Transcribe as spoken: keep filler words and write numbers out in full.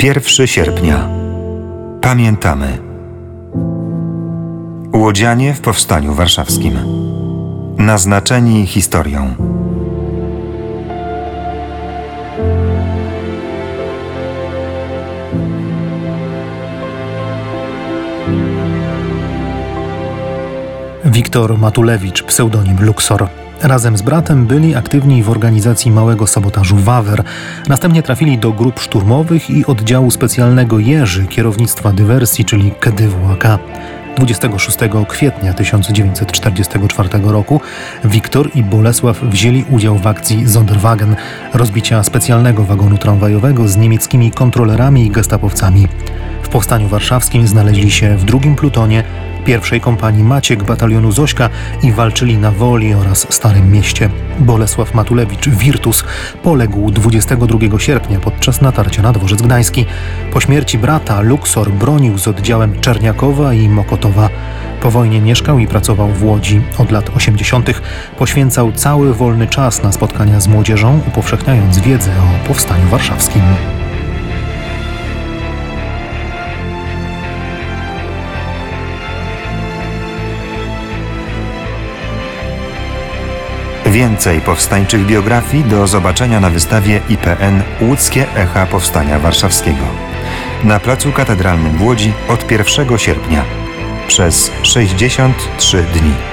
pierwszego sierpnia. Pamiętamy. Łodzianie w Powstaniu Warszawskim. Naznaczeni historią. Wiktor Matulewicz, pseudonim Luxor. Razem z bratem byli aktywni w organizacji małego sabotażu Wawer. Następnie trafili do grup szturmowych i oddziału specjalnego Jerzy kierownictwa dywersji, czyli K D W A K. dwudziestego szóstego kwietnia tysiąc dziewięćset czterdziestego czwartego roku Wiktor i Bolesław wzięli udział w akcji Sonderwagen, rozbicia specjalnego wagonu tramwajowego z niemieckimi kontrolerami i gestapowcami. W Powstaniu Warszawskim znaleźli się w drugim plutonie pierwszej kompanii Maciek batalionu Zośka i walczyli na Woli oraz Starym Mieście. Bolesław Matulewicz Wirtus poległ dwudziestego drugiego sierpnia podczas natarcia na Dworzec Gdański. Po śmierci brata Luxor bronił z oddziałem Czerniakowa i Mokotowa. Po wojnie mieszkał i pracował w Łodzi. Od lat osiemdziesiątych poświęcał cały wolny czas na spotkania z młodzieżą, upowszechniając wiedzę o Powstaniu Warszawskim. Więcej powstańczych biografii do zobaczenia na wystawie I P N Łódzkie Echa Powstania Warszawskiego na Placu Katedralnym w Łodzi od pierwszego sierpnia przez sześćdziesiąt trzy dni.